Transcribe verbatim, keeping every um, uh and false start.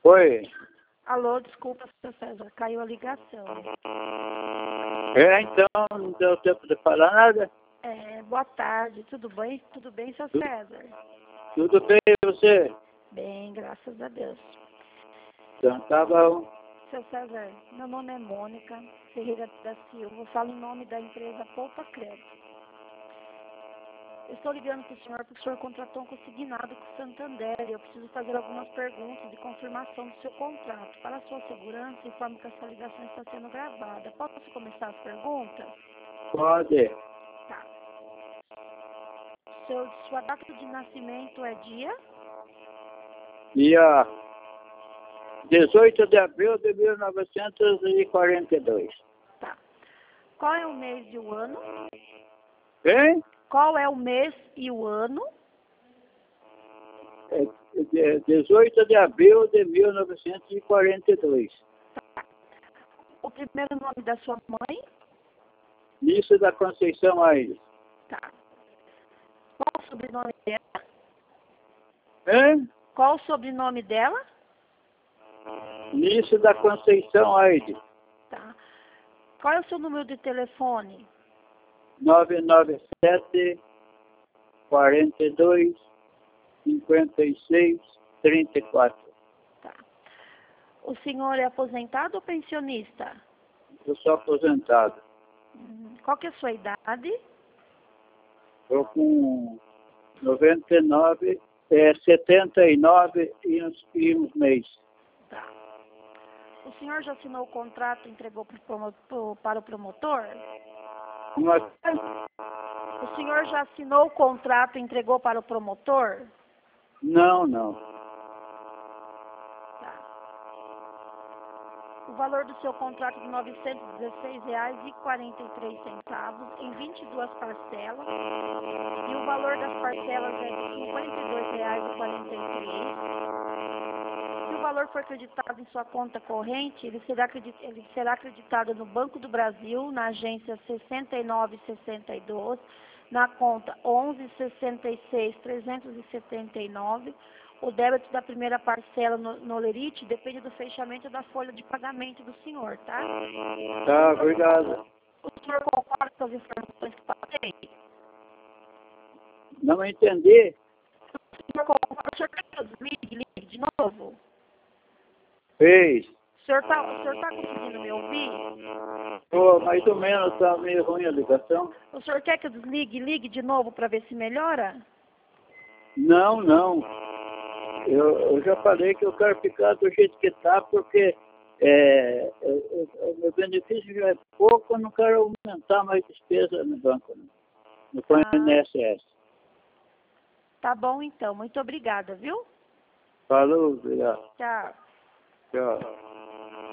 Oi. Alô, desculpa, seu César, caiu a ligação. É, então, não deu tempo de falar nada? É, boa tarde, tudo bem? Tudo bem, seu César? Tudo bem, e você? Bem, graças a Deus. Então, tá bom. Seu César, meu nome é Mônica Ferreira da Silva, eu falo em nome da empresa Poupa Crédito. Eu estou ligando para o senhor porque o senhor contratou um consignado com o Santander e eu preciso fazer algumas perguntas de confirmação do seu contrato. Para a sua segurança, informo que essa ligação está sendo gravada. Posso começar as perguntas? Pode. Tá. Seu, sua data de nascimento é dia? Dia dezoito de abril de mil novecentos e quarenta e dois. Tá. Qual é o mês e o ano? Bem? Qual é o mês e o ano? É, de- dezoito de abril de mil novecentos e quarenta e dois. Tá. O primeiro nome da sua mãe? Nisso da Conceição Aires. Tá. Qual o sobrenome dela? Hein? Qual o sobrenome dela? Nisso da Conceição Aires. Tá. Qual é o seu número de telefone? nove nove sete, quarenta e dois, cinquenta e seis, trinta e quatro. Tá. O senhor é aposentado ou pensionista? Eu sou aposentado. Hum, Qual que é a sua idade? Estou com noventa e nove, é, setenta e nove e uns, e uns meses. Tá. O senhor já assinou o contrato e entregou pro promo- pro- para o promotor? Uma, O senhor já assinou o contrato e entregou para o promotor? não, não. Tá. O valor do seu contrato é de novecentos e dezesseis reais e quarenta e três centavos em vinte e duas parcelas. E o valor das parcelas é de cinquenta e dois reais e quarenta e três. Se o valor for acreditado em sua conta corrente, ele será, acredit- ele será acreditado no Banco do Brasil, na agência sessenta e nove sessenta e dois, na conta onze sessenta e seis trezentos e setenta e nove. O débito da primeira parcela no, no Lerite depende do fechamento da folha de pagamento do senhor, tá? Tá, obrigado. O senhor concorda com as informações que passei? Não entendi. O senhor concorda? O senhor quer que eu desligue, ligue de novo? Fez. O senhor está o senhor tá conseguindo me ouvir? Pô, mais ou menos, tá meio ruim a ligação. O senhor quer que eu desligue e ligue de novo para ver se melhora? Não, não. Eu, eu já falei que eu quero ficar do jeito que tá, porque é, eu- eu- o meu benefício já é pouco, eu não quero aumentar mais despesa no banco, não. No Ah. I N S S. Tá bom então, muito obrigada, viu? Falou, obrigado. Tchau. Tchau.